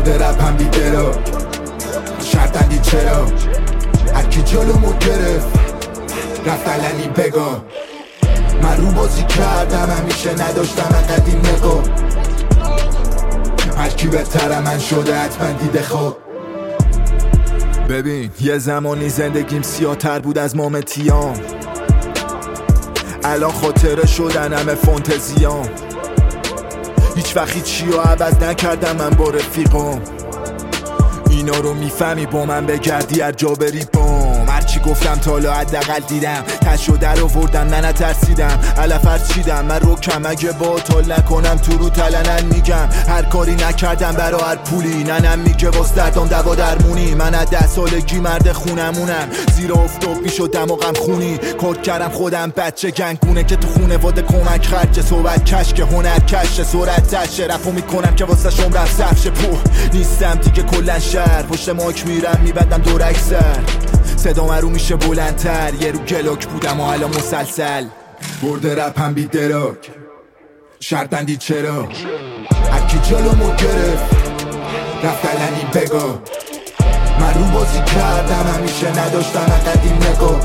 برده رپم بی دراک شرطندی چرا هرکی جلومو گرفت رفت علنی بگا من رو بازی کردم همیشه نداشتم انقدر این نگاه هرکی بهتره من شده حتما دیده خواب ببین یه زمانی زندگیم سیاه‌تر بود از مامتیام الان خاطره شدن همه فانتزیام هیچ وقتی چی رو عوض نکردم من با رفیقام اینا رو میفهمی با من بگردی هر جا بری بام هرچی گفتم تا حالا حداقل دیدم تشو در آوردم نه نترسیدم علف هرچیدم من رو کم اگه باطل نکنم تو رو تلنن میگم هر کاری نکردم برا هر پولی ننم میگه واس دردام دوا درمونی من از 10 سالگی مرد خونمونم زیرا افتاب میشد دماغم خونی کار کردم خودم بچه گنگونه که تو خونه واده کمک خرچه صحبت کش که هنر کشه سرعت تشه رفو میکنم که واسه شم رفت سفشه پوه نیستم دیگه کلن پشت ماک میرم میبندم دور اکسر صدام رو میشه بلندتر یه رو گلاک بودم و الان مسلسل برده رپم بی دراک شرطندی چرا هرکی جلومو گرفت رفت علنی بگا من رو بازی کردم همیشه نداشتم انقدر این نگاه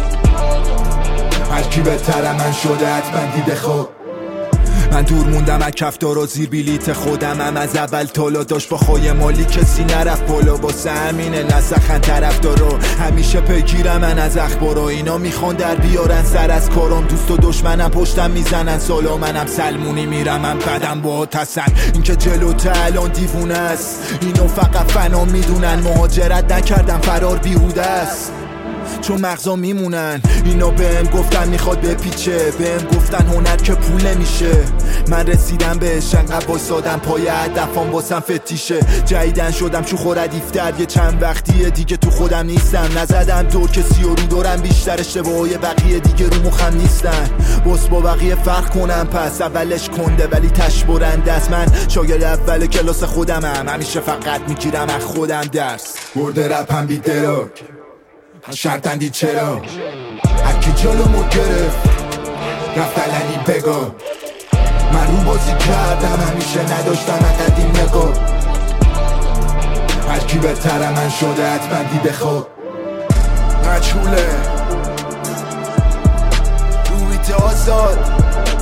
هرکی بهتره من شده حتما دیده خواب من دور موندم از کفتار و زیر بلیت خودم هم از اول تالا داشت با خواهی مالی کسی نرفت بالا واسه همینه نسخن طرف دارو همیشه پیگیرم من از اخبارا اینا میخوان در بیارن سر از کارم دوست و دشمنم پشتم میزنن سالا منم سلمونی میرم من بدم با تسن این که جلوته الان دیوونه است اینو فقط فنا میدونن مهاجرت نکردم فرار بیهوده است چون مغزا میمونن اینا بهم گفتن میخواد بپیچه بهم گفتن هنر که پول نمیشه من رسیدم بهش انقدر وایسادم پای هدفام واسم فتیشه جدیدن شدم شوخ و ردیفتر یه چند وقتیه دیگه تو خودم نیستم نزدم دور کسی و رو دورم بیشتر اشتباهای بقیه دیگه رو مخم نیستن باس با بقیه فرق کنم پس اولش کنده ولی تش برنده است من شاگرد اول کلاس خودمم همیشه فقط میگیرم از خودم درس برده رپم بی دراک شرطندی چرا هرکی جلومو گرفت رفت علنی بگا من رو بازی کردم همیشه نداشتم انقدر این نگاه هرکی بهتره من شده حتما دیده خواب مجهوله رویت آزاد